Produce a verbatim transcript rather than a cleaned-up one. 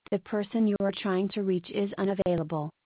The person you are trying to reach is unavailable.